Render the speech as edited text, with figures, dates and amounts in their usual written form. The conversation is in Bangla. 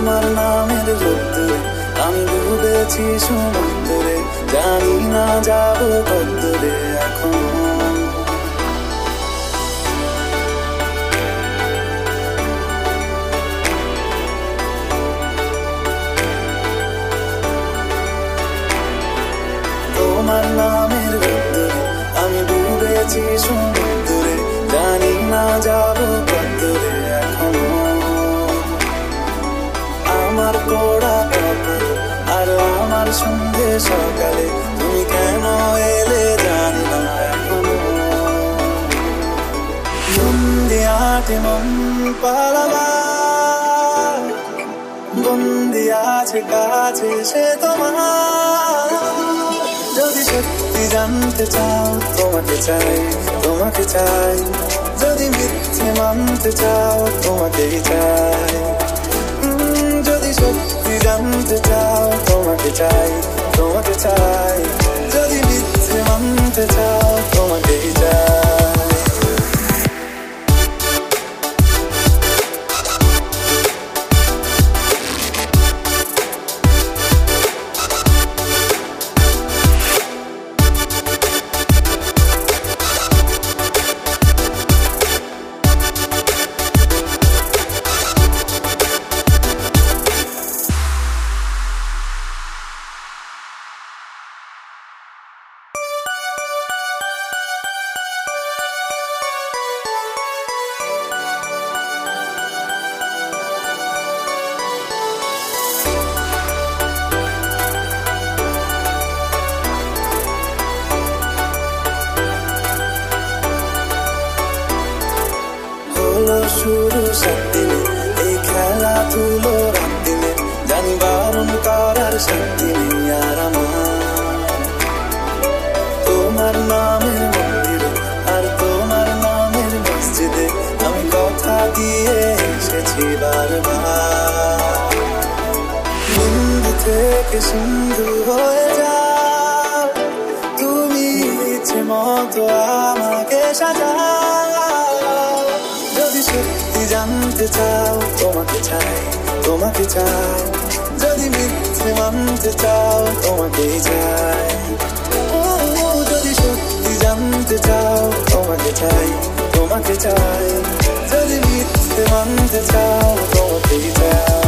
তোমার নামের রোদ্দুরে আমি ডুবেছি সমুদ্রে, জানি না যাবো কতদূরে এখনো। তোমার নামের রোদ্দুরে আমি ডুবেছি সমুদ্রে, জানি না যাবো কতদূরে এখনো। আমার পোড়া কপাল আর আমার সন্ধে সকালে তুমি কেন এলে জানি না এখনো। বন্দি আটে মন পালাবার, বন্দি আছে কাছে সে তোমার। যদি সত্যি জানতে চাও তোমাকে চাই, তোমাকে চাই। যদি মিথ্যে মানতে চাও তোমাকেই চাই। যদি সত্যি জানতে চাও তোমাকে চাই, তোমাকে চাই। যদি মিথ্যে মানতে চাও তোমাকেই চাই। শুরু সাত দিনে এই খেলা তুলো রাত দিনে, জানি বারণ করার শক্তি নেই আর আমার। তোমার নামের মন্দিরে আর তোমার নামের মসজিদে আমি কথা দিয়ে এসেছি বারবার। বিন্দু থেকে সিন্ধু হয়ে যাও তুমি, ইচ্ছে মতো আমাকে সাজাও। যদি সত্যি জানতে চাও তোমাকে চাই, তোমাকে চাই। যদি মিথ্যে মানতে চাও তোমাকেই চাই। যদি সত্যি জানতে চাও তোমাকে চাই, তোমাকে চাই। যদি মিথ্যে মানতে চাও তোমাকেই চাই।